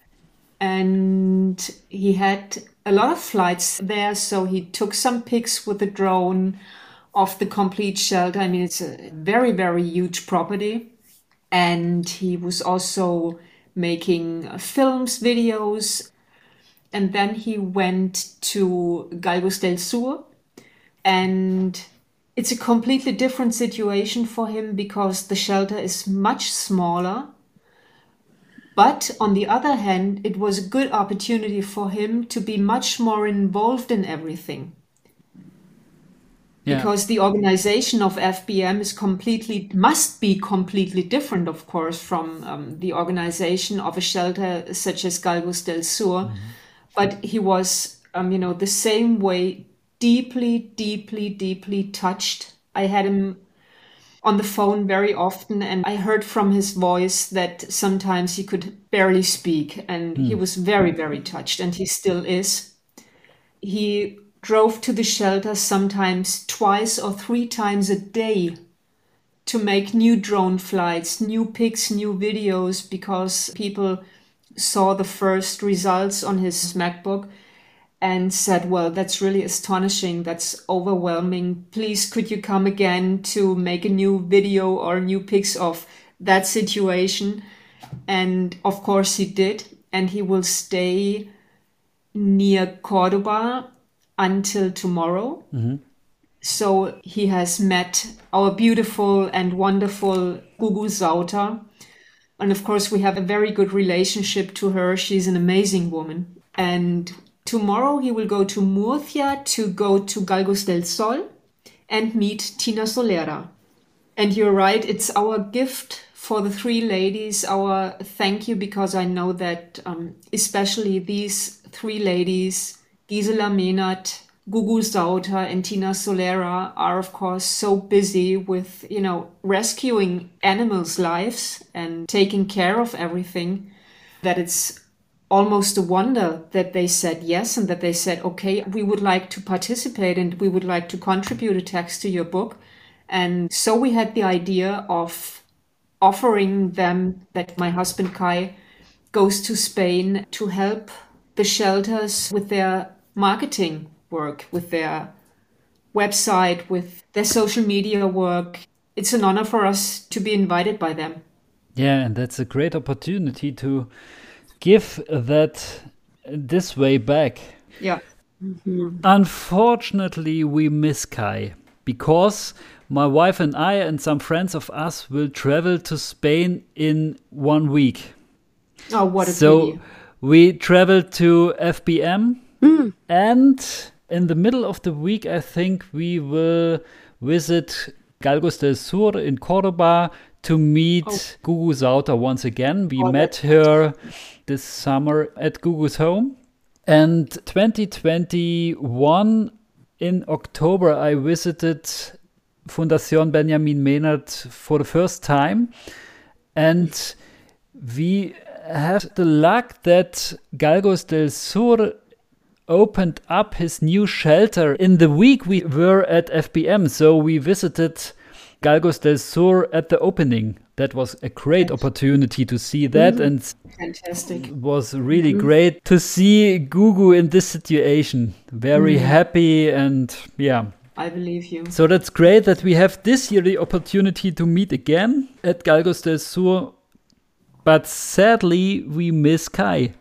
And he had a lot of flights there, so he took some pics with the drone of the complete shelter. I mean, it's a very, very huge property. And he was also making films, videos. And then he went to Galgos del Sur. And it's a completely different situation for him because the shelter is much smaller. But on the other hand, it was a good opportunity for him to be much more involved in everything. Yeah. Because the organization of F B M is completely, must be completely different, of course, from um, the organization of a shelter such as Galgos del Sur. Mm-hmm. But he was, um, you know, the same way, deeply, deeply, deeply touched. I had him on the phone very often, and I heard from his voice that sometimes he could barely speak, and mm. he was very, very touched, and he still is. He drove to the shelter sometimes twice or three times a day to make new drone flights, new pics, new videos, because people saw the first results on his MacBook and said, well, that's really astonishing. That's overwhelming. Please, could you come again to make a new video or new pics of that situation? And of course he did. And he will stay near Cordoba until tomorrow. Mm-hmm. So he has met our beautiful and wonderful Gugu Sauter. And of course, we have a very good relationship to her. She's an amazing woman. And tomorrow he will go to Murcia to go to Galgos del Sol and meet Tina Solera. And you're right, it's our gift for the three ladies, our thank you, because I know that um, especially these three ladies, Gisela Ménat, Gugu Sauter and Tina Solera, are of course so busy with, you know, rescuing animals' lives and taking care of everything, that it's almost a wonder that they said yes and that they said, okay, we would like to participate and we would like to contribute a text to your book. And so we had the idea of offering them that my husband Kai goes to Spain to help the shelters with their marketing work, with their website, with their social media work. It's an honor for us to be invited by them. Yeah, and that's a great opportunity to give that this way back. Yeah. Mm-hmm. Unfortunately, we miss Kai because my wife and I and some friends of us will travel to Spain in one week. Oh, what a so pity. We travel to F B M, Mm. and in the middle of the week, I think we will visit Galgos del Sur in Cordoba to meet Oh. Gugu Sauter once again. We Oh, met her this summer at Gugu's home. And twenty twenty-one, in October, I visited Fundación Benjamin Menard for the first time. And we had the luck that Galgos del Sur opened up his new shelter in the week we were at F B M. So we visited Galgos del Sur at the opening. That was a great Yes. opportunity to see that, Mhm. and Fantastic. it was really great to see Gugu in this situation. Very happy, and yeah. I believe you. So that's great that we have this year the opportunity to meet again at Galgos del Sur. But sadly, we miss Kai.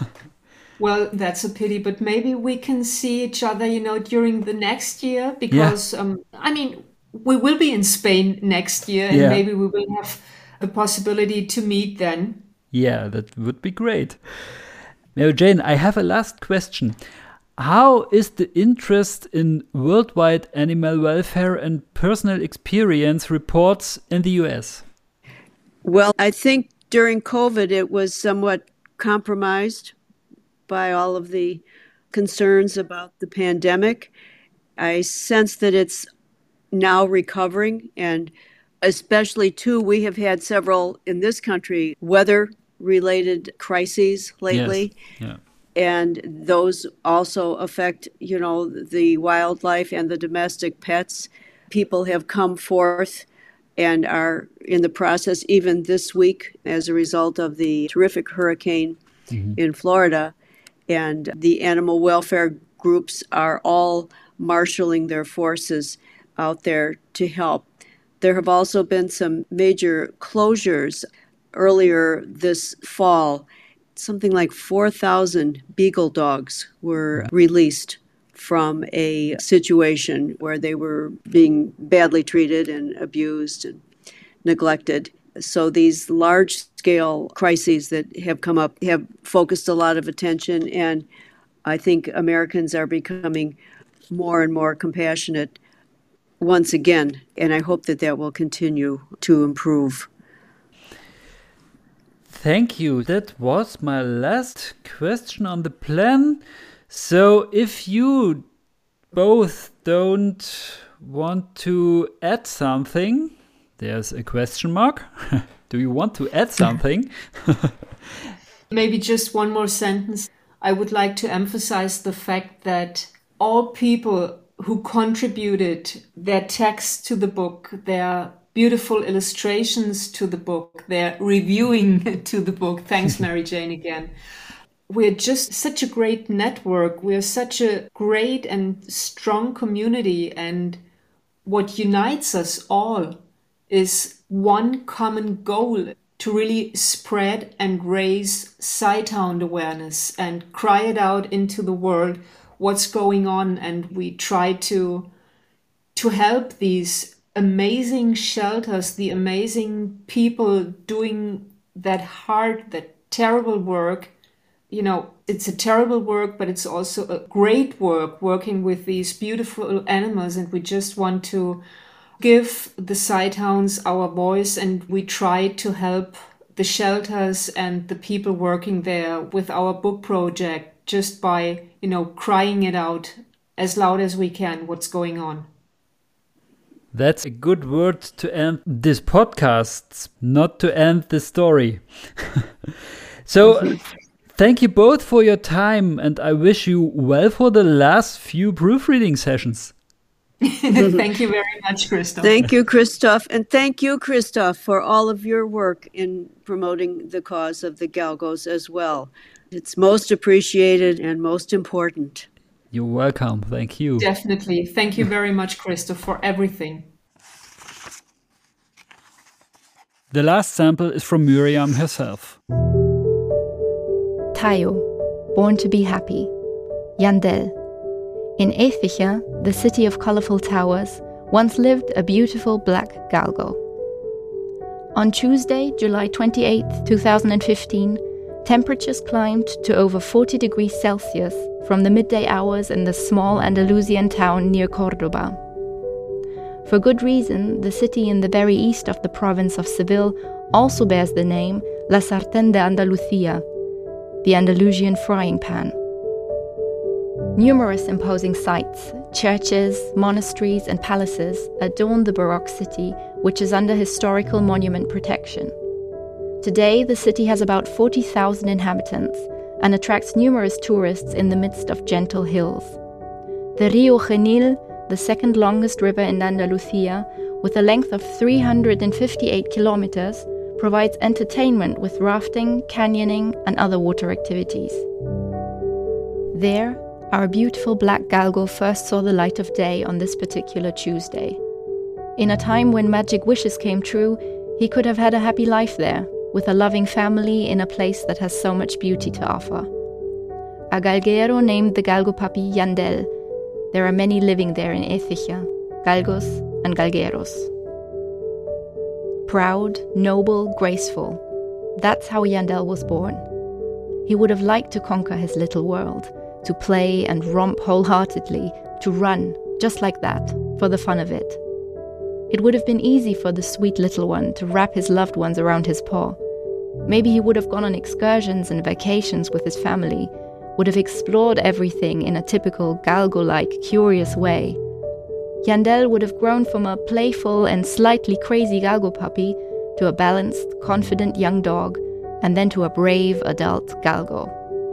Well, that's a pity, but maybe we can see each other, you know, during the next year because, um, I mean, we will be in Spain next year and Yeah. maybe we will have the possibility to meet then. Yeah, that would be great. Now, Jane, I have a last question. How is the interest in worldwide animal welfare and personal experience reports in the U S? Well, I think during COVID, it was somewhat compromised by all of the concerns about the pandemic. I sense that it's now recovering, and especially, too, we have had several in this country weather-related crises lately. Yes. Yeah. And those also affect, you know, the wildlife and the domestic pets. People have come forth and are in the process, even this week, as a result of the terrific hurricane in Florida. And the animal welfare groups are all marshaling their forces out there to help. There have also been some major closures earlier this fall. Something like four thousand beagle dogs were released from a situation where they were being badly treated and abused and neglected. So these large-scale crises that have come up have focused a lot of attention, and I think Americans are becoming more and more compassionate once again, and I hope that that will continue to improve. Thank you. That was my last question on the plan. So if you both don't want to add something, there's a question mark. Do you want to add something? Maybe just one more sentence. I would like to emphasize the fact that all people who contributed their text to the book, their beautiful illustrations to the book, their reviewing to the book. Thanks, Mary Jane, again. We're just such a great network. We're such a great and strong community. And what unites us all is one common goal: to really spread and raise sighthound awareness and cry it out into the world what's going on. And we try to to help these amazing shelters, the amazing people doing that hard, that terrible work. You know, it's a terrible work, but it's also a great work working with these beautiful animals. And we just want to give the sighthounds our voice, and we try to help the shelters and the people working there with our book project just by, you know, crying it out as loud as we can what's going on. That's a good word to end this podcast, not to end the story. So thank you both for your time, and I wish you well for the last few proofreading sessions. Thank you very much, Christoph. Thank you, Christoph. And thank you, Christoph, for all of your work in promoting the cause of the Galgos as well. It's most appreciated and most important. You're welcome. Thank you. Definitely. Thank you very much, Christoph, for everything. The last sample is from Miriam herself. Tayo, born to be happy. Yandel. In Écija, the city of colorful towers, once lived a beautiful black galgo. On Tuesday, July twenty-eighth, two thousand fifteen, temperatures climbed to over forty degrees Celsius from the midday hours in the small Andalusian town near Córdoba. For good reason, the city in the very east of the province of Seville also bears the name La Sartén de Andalucía, the Andalusian frying pan. Numerous imposing sites, churches, monasteries, and palaces adorn the Baroque city, which is under historical monument protection. Today, the city has about forty thousand inhabitants and attracts numerous tourists in the midst of gentle hills. The Río Genil, the second longest river in Andalusia, with a length of three hundred fifty-eight kilometers, provides entertainment with rafting, canyoning, and other water activities. There, our beautiful black galgo first saw the light of day on this particular Tuesday. In a time when magic wishes came true, he could have had a happy life there, with a loving family in a place that has so much beauty to offer. A galguero named the galgo puppy Yandel. There are many living there in Écija, galgos and galgueros. Proud, noble, graceful. That's how Yandel was born. He would have liked to conquer his little world, to play and romp wholeheartedly, to run, just like that, for the fun of it. It would have been easy for the sweet little one to wrap his loved ones around his paw. Maybe he would have gone on excursions and vacations with his family, would have explored everything in a typical galgo-like, curious way. Yandel would have grown from a playful and slightly crazy galgo puppy to a balanced, confident young dog, and then to a brave adult galgo.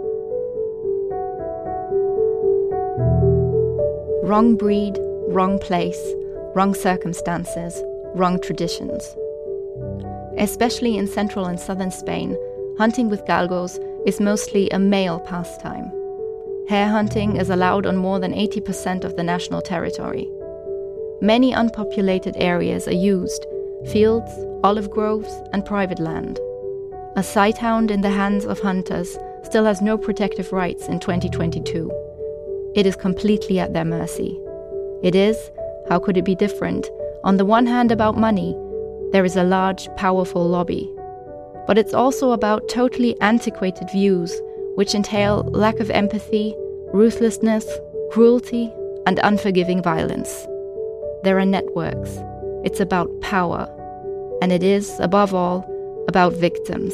Wrong breed, wrong place, wrong circumstances, wrong traditions. Especially in central and southern Spain, hunting with galgos is mostly a male pastime. Hare hunting is allowed on more than eighty percent of the national territory. Many unpopulated areas are used: fields, olive groves, and private land. A sighthound in the hands of hunters still has no protective rights in twenty twenty-two. It is completely at their mercy. It is, how could it be different, on the one hand about money. There is a large, powerful lobby. But it's also about totally antiquated views, which entail lack of empathy, ruthlessness, cruelty, and unforgiving violence. There are networks. It's about power. And it is, above all, about victims.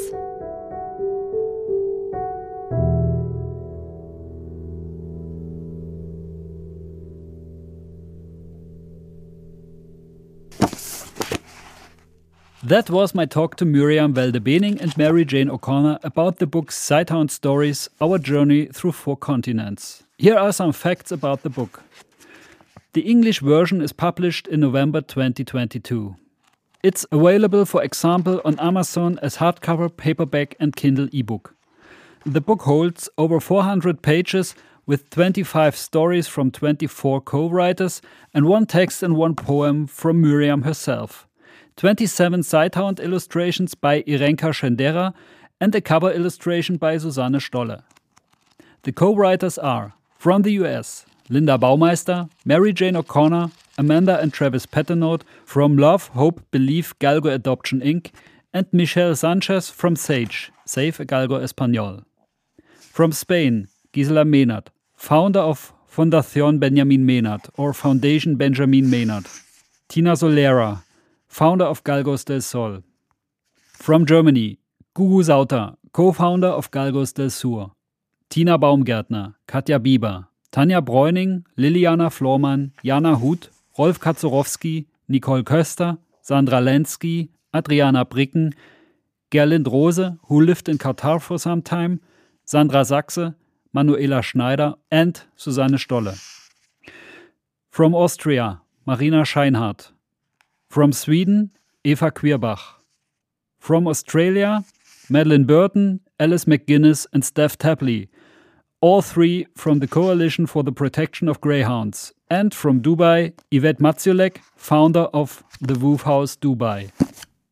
That was my talk to Miriam Valdebenning and Mary Jane O'Connor about the book Sighthound Stories, Our Journey Through Four Continents. Here are some facts about the book. The English version is published in November twenty twenty-two. It's available, for example, on Amazon as hardcover, paperback and Kindle ebook. The book holds over four hundred pages with twenty-five stories from twenty-four co-writers and one text and one poem from Miriam herself. twenty-seven Sighthound illustrations by Irenka Schendera and a cover illustration by Susanne Stolle. The co-writers are, from the U S, Linda Baumeister, Mary Jane O'Connor, Amanda and Travis Paternote from Love, Hope, Belief, Galgo Adoption Incorporated, and Michelle Sanchez from SAGE, Save a Galgo Español. From Spain, Gisela Menard, founder of Fundación Benjamin Menard or Foundation Benjamin Menard. Tina Solera, founder of Galgos del Sol. From Germany, Gugu Sauter, co-founder of Galgos del Sur. Tina Baumgärtner, Katja Bieber, Tanja Bräuning, Liliana Flormann, Jana Huth, Rolf Kaczorowski, Nicole Köster, Sandra Lenski, Adriana Bricken, Gerlind Rose, who lived in Qatar for some time, Sandra Sachse, Manuela Schneider, and Susanne Stolle. From Austria, Marina Scheinhardt. From Sweden, Eva Queerbach. From Australia, Madeline Burton, Alice McGuinness and Steph Tapley, all three from the Coalition for the Protection of Greyhounds. And from Dubai, Yvette Matsiolek, founder of the Woof House Dubai.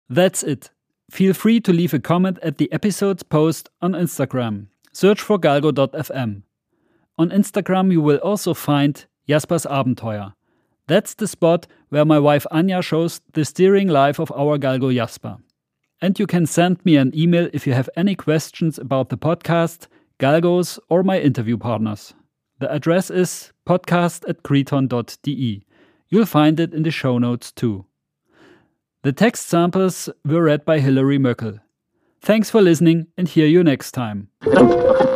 That's it. Feel free to leave a comment at the episode's post on Instagram. Search for galgo dot f m. On Instagram you will also find Jasper's Abenteuer. That's the spot where my wife Anja shows the steering life of our Galgo Jasper. And you can send me an email if you have any questions about the podcast, Galgos, or my interview partners. The address is podcast at creton dot d e. You'll find it in the show notes too. The text samples were read by Hilary Möckel. Thanks for listening and hear you next time.